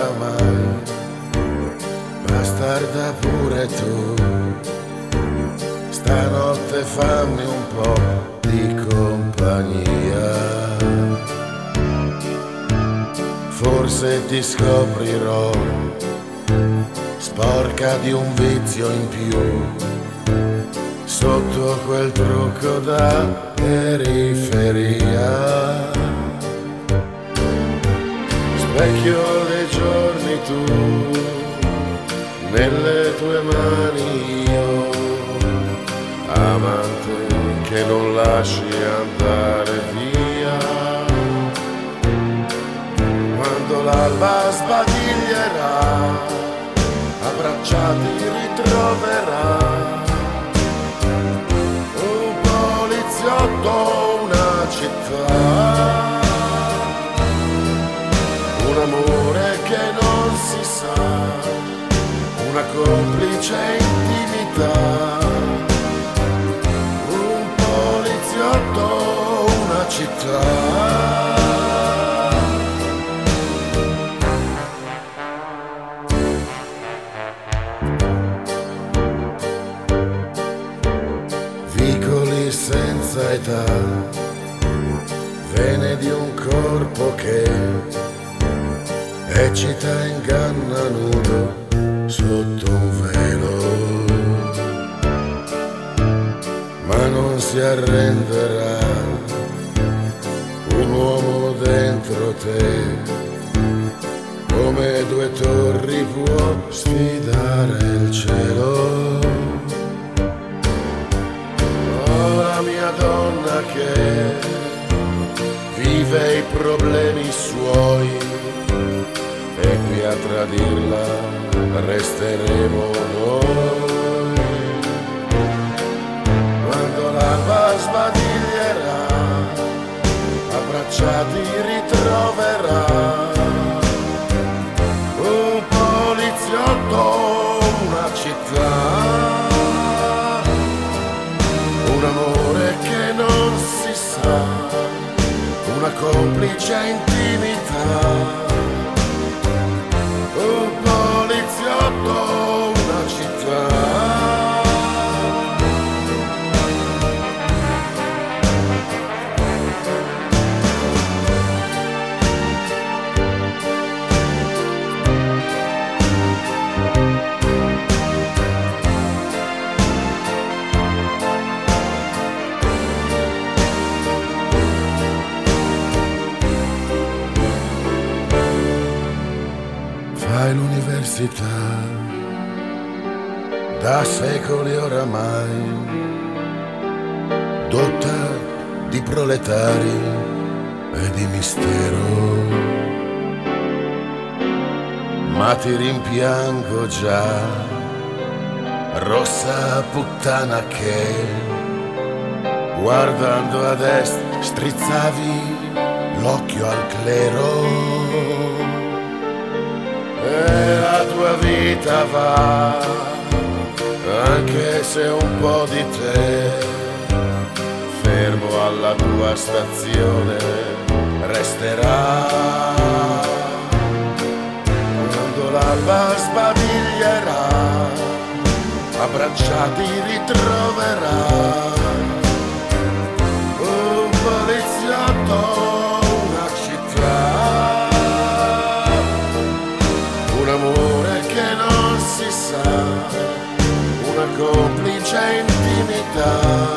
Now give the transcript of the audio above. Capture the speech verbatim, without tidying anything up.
oramai, bastarda pure tu. Stanotte fammi un po' di compagnia, forse ti scoprirò sporca di un vizio in più, sotto quel trucco da periferia. Specchio dei giorni tu, nelle tue mani io, amante che non lasci andare via. Quando l'alba sbadiglierà, abbracciati ritroverà un poliziotto, una città, un amore che non si sa, una complice intimità, un poliziotto, una città. Vicoli senza età, vene di un corpo che eccita, inganna nudo sotto un velo, ma non si arrenderà un uomo dentro te, come due torri può sfidare il cielo. Oh, la mia donna che vive i problemi suoi, e qui a tradirla resteremo noi. Quando l'alba sbadiglierà, abbracciati ritroverà un poliziotto, una città, un amore che non si sa, una complice intimità, un poliziotto, una città. Fai l'università da secoli oramai, dotta di proletari e di mistero, ma ti rimpiango già, rossa puttana che, guardando ad est strizzavi l'occhio al clero. E la tua vita va, anche se un po' di te, fermo alla tua stazione resterà. Quando l'alba sbadiglierà, abbracciati ritroverà un poliziotto, una città, un amore che non si sa, una complice intimità,